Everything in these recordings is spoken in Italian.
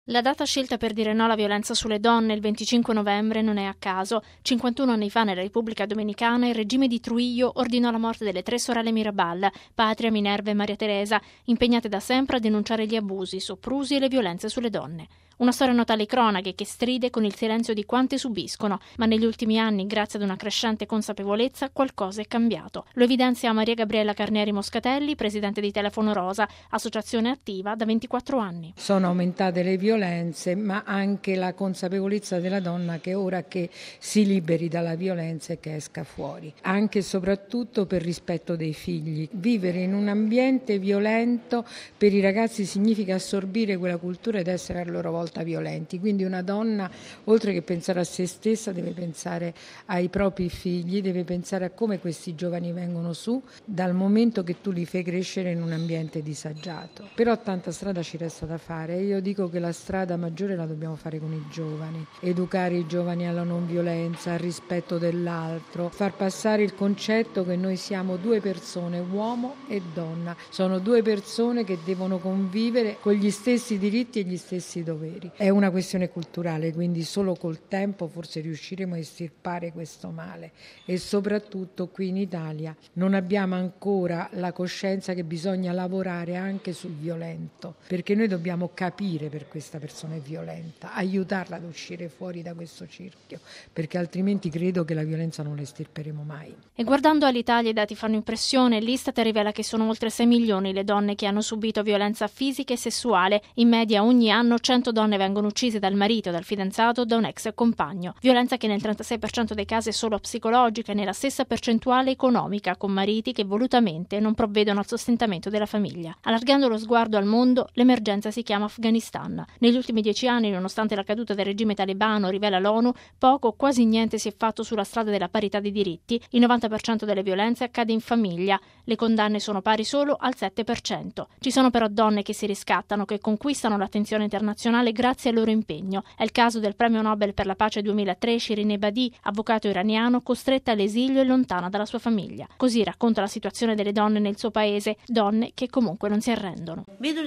La data scelta per dire no alla violenza sulle donne, il 25 novembre, non è a caso. 51 anni fa, nella Repubblica Dominicana, il regime di Trujillo ordinò la morte delle 3 sorelle Mirabal, Patria, Minerva e Maria Teresa, impegnate da sempre a denunciare gli abusi, i soprusi e le violenze sulle donne. Una storia nota alle cronache che stride con il silenzio di quante subiscono, ma negli ultimi anni, grazie ad una crescente consapevolezza, qualcosa è cambiato. Lo evidenzia Maria Gabriella Carneri Moscatelli, presidente di Telefono Rosa, associazione attiva da 24 anni. Sono aumentate le violenze, ma anche la consapevolezza della donna che ora che si liberi dalla violenza e che esca fuori, anche e soprattutto per rispetto dei figli. Vivere in un ambiente violento per i ragazzi significa assorbire quella cultura ed essere a loro volta violenti, quindi una donna, oltre che pensare a se stessa, deve pensare ai propri figli, deve pensare a come questi giovani vengono su dal momento che tu li fai crescere in un ambiente disagiato. Però tanta strada ci resta da fare e io dico che la strada maggiore la dobbiamo fare con i giovani, educare i giovani alla non violenza, al rispetto dell'altro, far passare il concetto che noi siamo due persone, uomo e donna, sono due persone che devono convivere con gli stessi diritti e gli stessi doveri. È una questione culturale, quindi solo col tempo forse riusciremo a estirpare questo male e soprattutto qui in Italia non abbiamo ancora la coscienza che bisogna lavorare anche sul violento, perché noi dobbiamo capire per questa persona è violenta, aiutarla ad uscire fuori da questo cerchio, perché altrimenti credo che la violenza non la estirperemo mai. E guardando all'Italia i dati fanno impressione, l'Istat rivela che sono oltre 6 milioni le donne che hanno subito violenza fisica e sessuale, in media ogni anno 100 donne vengono uccise dal marito, dal fidanzato o da un ex compagno. Violenza che nel 36% dei casi è solo psicologica e nella stessa percentuale economica, con mariti che volutamente non provvedono al sostentamento della famiglia. Allargando lo sguardo al mondo, l'emergenza si chiama Afghanistan. Negli ultimi 10 anni, nonostante la caduta del regime talebano, rivela l'ONU, poco o quasi niente si è fatto sulla strada della parità dei diritti. Il 90% delle violenze accade in famiglia. Le condanne sono pari solo al 7%. Ci sono però donne che si riscattano, che conquistano l'attenzione internazionale grazie al loro impegno. È il caso del premio Nobel per la pace 2003 Shirin Ebadi, avvocato iraniano costretta all'esilio e lontana dalla sua famiglia. Così racconta la situazione delle donne nel suo paese, donne che comunque non si arrendono.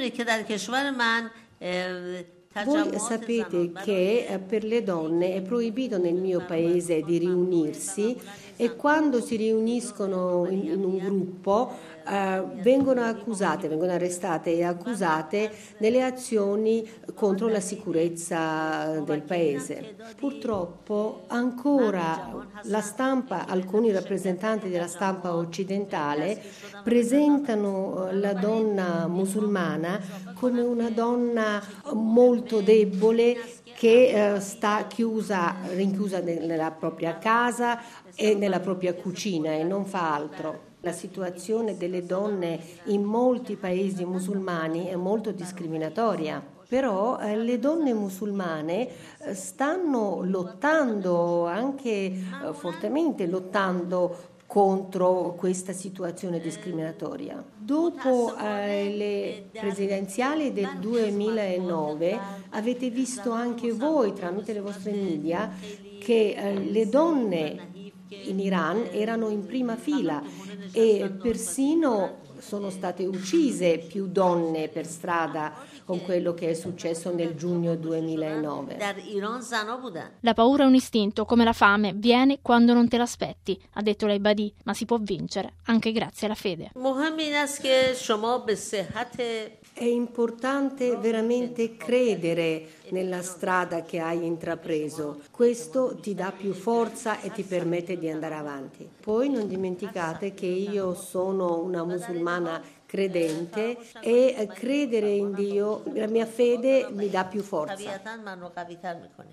Voi sapete che per le donne è proibito nel mio paese di riunirsi e quando si riuniscono in un gruppo vengono arrestate e accusate delle azioni contro la sicurezza del paese. Purtroppo ancora la stampa, alcuni rappresentanti della stampa occidentale presentano la donna musulmana come una donna molto debole che sta rinchiusa nella propria casa e nella propria cucina e non fa altro. La situazione delle donne in molti paesi musulmani è molto discriminatoria. Però le donne musulmane stanno lottando, anche fortemente lottando contro questa situazione discriminatoria. Dopo le presidenziali del 2009 avete visto anche voi tramite le vostre media che le donne in Iran erano in prima fila e persino sono state uccise più donne per strada con quello che è successo nel giugno 2009. La paura è un istinto, come la fame, viene quando non te l'aspetti, ha detto Ebadi, ma si può vincere anche grazie alla fede. È importante veramente credere nella strada che hai intrapreso. Questo ti dà più forza e ti permette di andare avanti. Poi non dimenticate che io sono una musulmana credente e credere in Dio, la mia fede mi dà più forza.